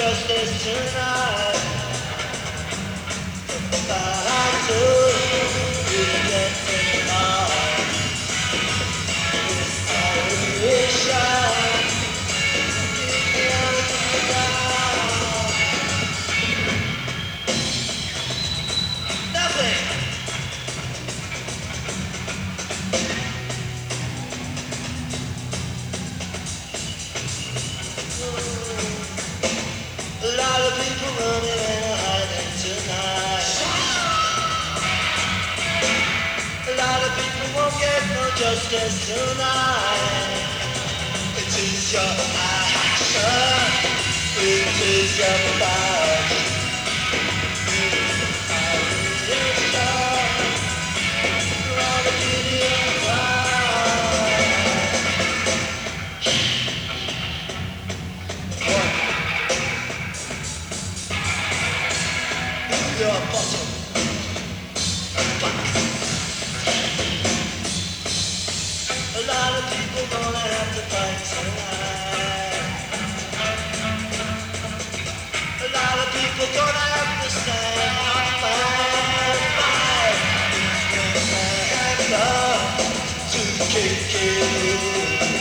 justice tonight. I do, you get it all. This salvation, keep me down. Nothing. A lot of people running and hiding tonight. A lot of people won't get no justice tonight. It is your action. It is your badge. Your bottom. A lot of people gonna have to fight tonight. A lot of people gonna have to stand fight. Stand up to kick it.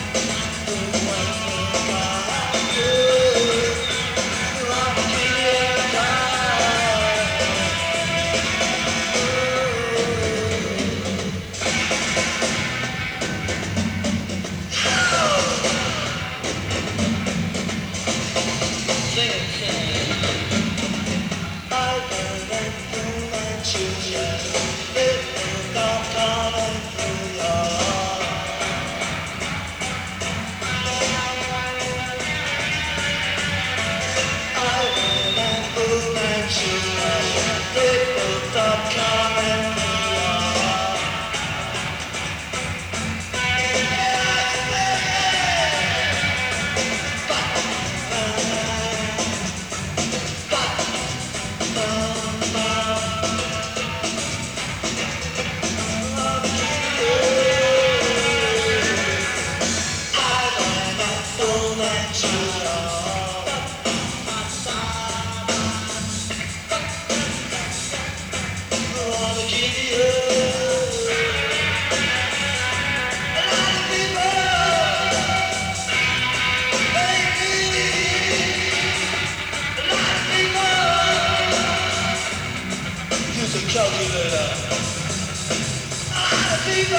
Calculator. A lot of people.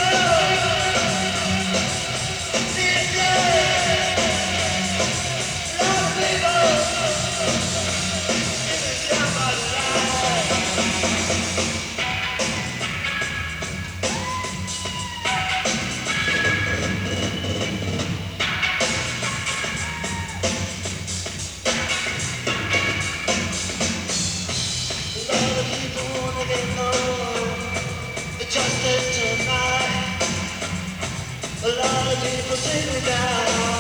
Yeah. A lot of people. If it's down by the line. A lot of people wanna get justice tonight. A lot of people take me down.